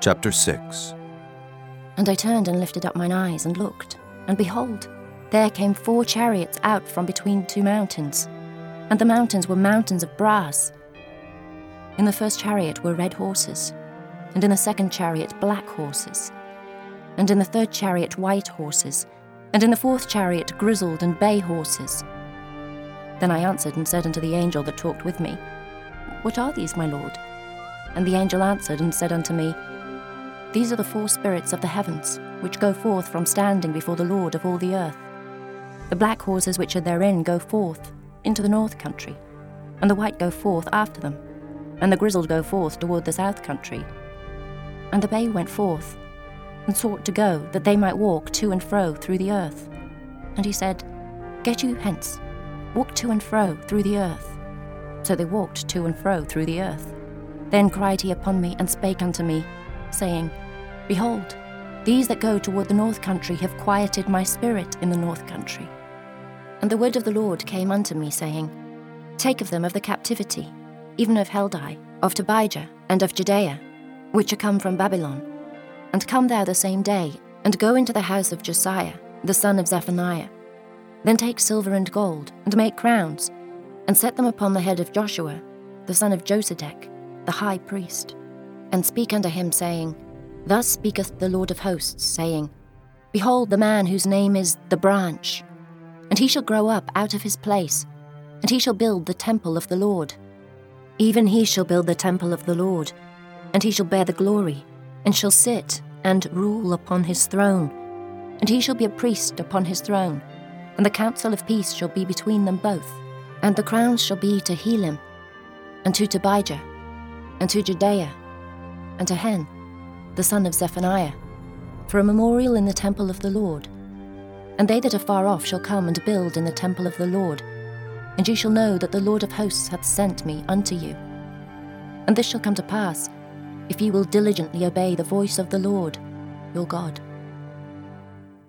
Chapter 6. And I turned and lifted up mine eyes and looked, and behold, there came 4 chariots out from between 2 mountains, and the mountains were mountains of brass. In the first chariot were red horses, and in the second chariot black horses, and in the third chariot white horses, and in the fourth chariot grizzled and bay horses. Then I answered and said unto the angel that talked with me, What are these, my Lord? And the angel answered and said unto me, These are the 4 spirits of the heavens, which go forth from standing before the Lord of all the earth. The black horses which are therein go forth into the north country, and the white go forth after them, and the grizzled go forth toward the south country. And the bay went forth, and sought to go, that they might walk to and fro through the earth. And he said, Get you hence, walk to and fro through the earth. So they walked to and fro through the earth. Then cried he upon me, and spake unto me, saying, Behold, these that go toward the north country have quieted my spirit in the north country. And the word of the Lord came unto me, saying, Take of them of the captivity, even of Heldai, of Tobijah, and of Judea, which are come from Babylon. And come thou the same day, and go into the house of Josiah, the son of Zephaniah. Then take silver and gold, and make crowns, and set them upon the head of Joshua, the son of Josedech, the high priest. And speak unto him, saying, Thus speaketh the Lord of hosts, saying, Behold the man whose name is the branch, and he shall grow up out of his place, and he shall build the temple of the Lord. Even he shall build the temple of the Lord, and he shall bear the glory, and shall sit and rule upon his throne, and he shall be a priest upon his throne, and the counsel of peace shall be between them both. And the crowns shall be to Helam, and to Tobijah, and to Judea, and to Hen, the son of Zephaniah, for a memorial in the temple of the Lord. And they that are far off shall come and build in the temple of the Lord, and ye shall know that the Lord of hosts hath sent me unto you. And this shall come to pass, if ye will diligently obey the voice of the Lord, your God.